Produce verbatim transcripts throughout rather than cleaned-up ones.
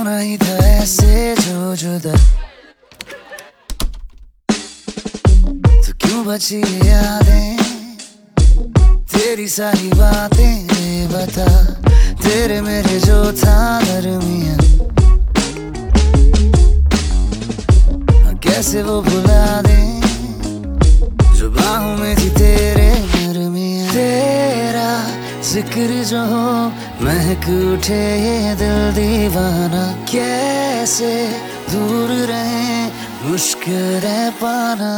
होना ही था ऐसे जो जुदा, तो क्यों बची ये यादें, तेरी सारी बातें बता, तेरे मेरे जो था दरमियां, कैसे वो भुला दे जो बाहों में थी तेरे दरमियां। तेरा जिक्र जो हो महक उठे ये दिल दीवाना, कैसे दूर रहे मुश्किल है पाना।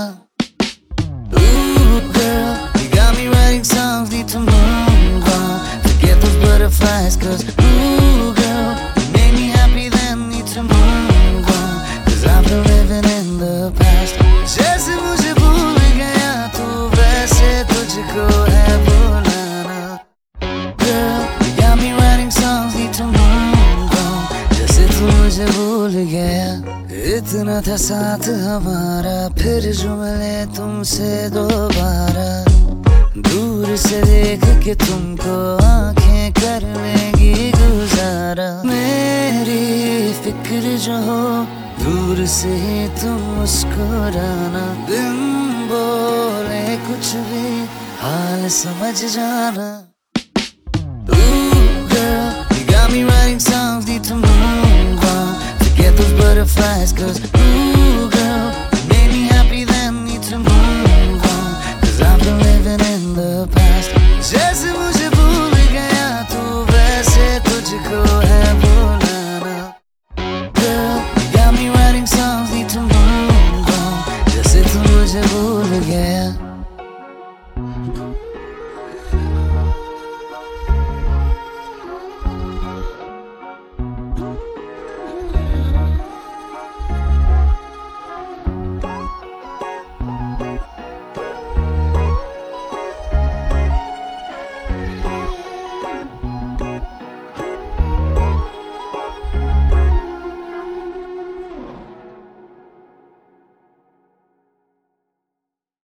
Ooh, girl, you got me writing songs, need to move on, forget those butterflies, cause ooh, girl, you made me happy then, need to move on, cause I've been living in the past. जैसे मुझे भूल गया तू वैसे तुझको है भुलाना। Girl, you got me writing songs, need to move on, जैसे तू मुझे भूल गया। इतना था साथ हमारा, फिर जो मिले तुमसे दोबारा, दूर से देख के तुमको आंखें कर लेंगी गुजारा। मेरी फिक्र जो हो दूर से ही तुम मुस्कुराना, बिन बोले कुछ भी हाल समझ जाना।